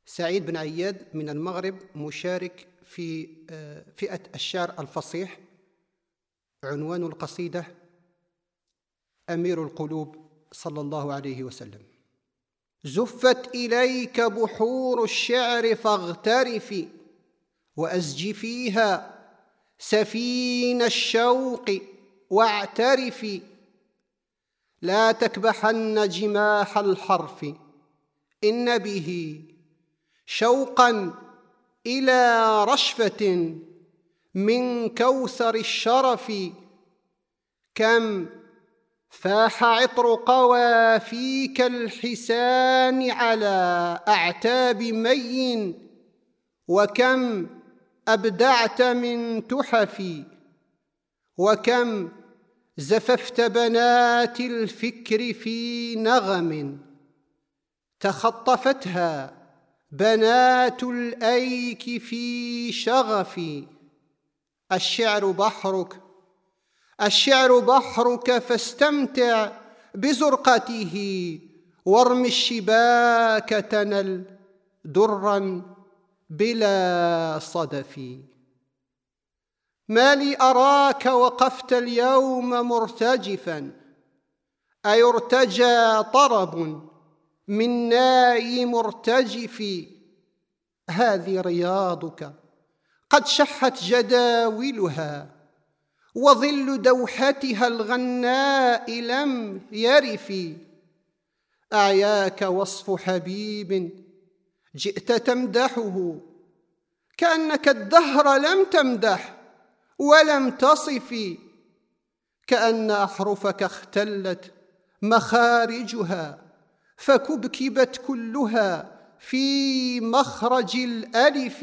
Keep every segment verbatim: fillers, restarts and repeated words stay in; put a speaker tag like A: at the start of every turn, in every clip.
A: سعيد بن عياد من المغرب مشارك في فئة الشعر الفصيح. عنوان القصيدة: أمير القلوب صلى الله عليه وسلم. زفت إليك بحور الشعر فاغترفي، وأزج فيها سفين الشوق واعترفي. لا تكبحن جماح الحرف، إن به شوقا إلى رشفة من كوثر الشرف. كم فاح عطر قوافيك الحسان على أعتاب مي، وكم أبدعت من تحف، وكم زففت بنات الفكر في نغم تخطفتها بنات الأيك في شغف. الشعر بحرك، الشعر بحرك، فاستمتع بزرقته، وارم الشباك تنل درا بلا صدف. ما لي أراك وقفت اليوم مرتجفا، أيرتجى طرب من ناي مرتجف. هذه رياضك قد شحت جداولها، وظل دوحتها الغناء لم يرف. أعياك وصف حبيب جئت تمدحه، كأنك الدهر لم تمدح ولم تصف. كأن أحرفك اختلت مخارجها، فكبكبت كلها في مخرج الألف.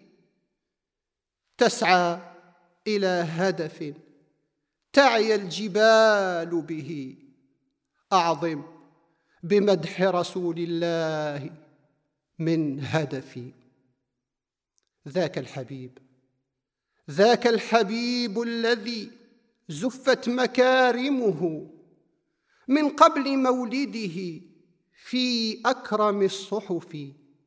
A: تسعى إلى هدف تعي الجبال به، أعظم بمدح رسول الله من هدف. ذاك الحبيب، ذاك الحبيب الذي زفت مكارمه من قبل مولده في أكرم الصحف.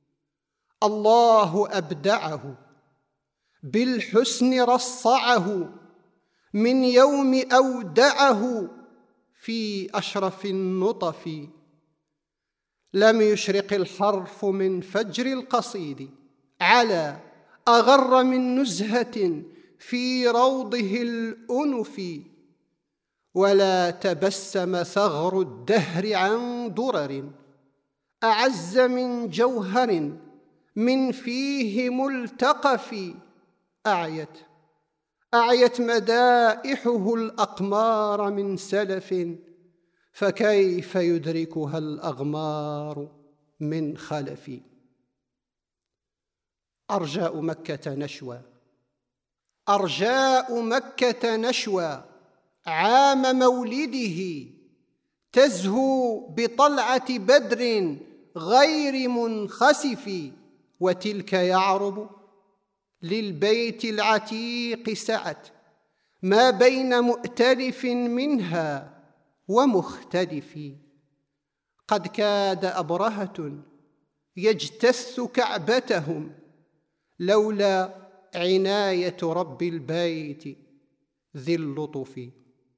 A: الله أبدعه بالحسن، رصعه من يوم أودعه في أشرف النطف. لم يشرق الحرف من فجر القصيد على أغر من نزهة في روضه الأنف، ولا تبسم ثغر الدهر عن درر أعز من جوهر من فيه ملتقف. أعيت أعيت مدائحه الأقمار من سلف، فكيف يدركها الأغمار من خلف. أرجاء مكة نشوى، أرجاء مكة نشوى، عام مولده تزهو بطلعة بدر غير منخسف. وتلك يعرب للبيت العتيق سعت، ما بين مؤتلف منها ومختلف. قد كاد أبرهة يجتث كعبتهم، لولا عناية رب البيت ذي اللطف.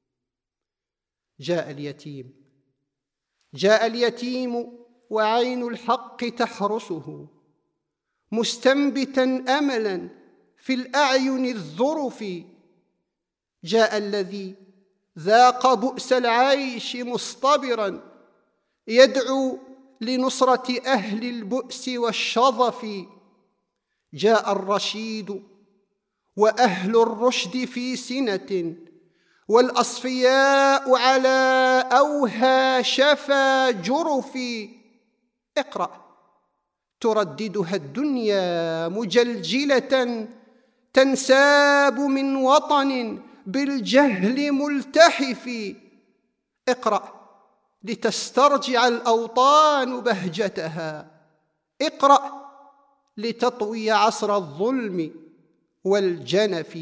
A: جاء اليتيم، جاء اليتيم وعين الحق تحرسه، مستنبتا أملا في الأعين الذرف. جاء الذي ذاق بؤس العيش مصطبرا، يدعو لنصرة أهل البؤس والشظف. جاء الرشيد وأهل الرشد في سنة، والأصفياء على أوهى شفا جرف. اقرأ ترددها الدنيا مجلجلة، تنساب من وطن بالجهل ملتحف. اقرأ لتسترجع الأوطان بهجتها، اقرأ لتطوي عصر الظلم والجنف.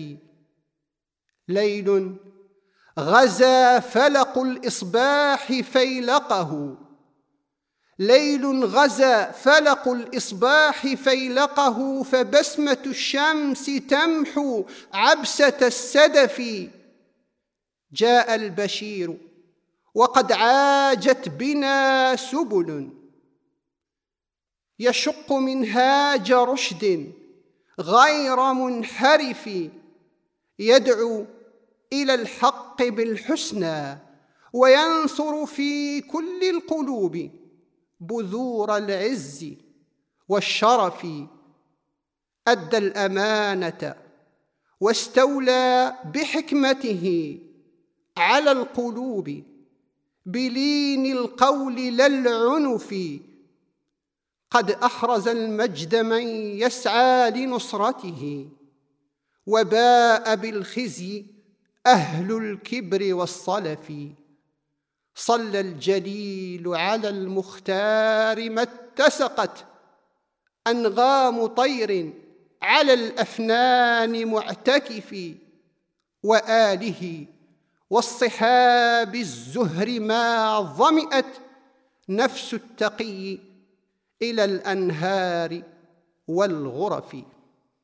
A: ليل غزا فلق الإصباح فيلقه، ليل غزا فلق الإصباح فيلقه، فبسمة الشمس تمحو عبسة السدف. جاء البشير وقد عاجت بنا سبل، يشق منهاج رشد غير منحرف، يدعو إلى الحق بالحسنى وينثر في كل القلوب بذور العز والشرف. أدى الأمانة واستولى بحكمته على القلوب بلين القول لا العنف. قد أحرز المجد من يسعى لنصرته، وباء بالخزي أهل الكبر والصلف. صلى الجليل على المختار ما اتسقت أنغام طير على الأفنان معتكف، وآله والصحاب الزهر ما ظمئت نفس التقي إلى الأنهار والغرف.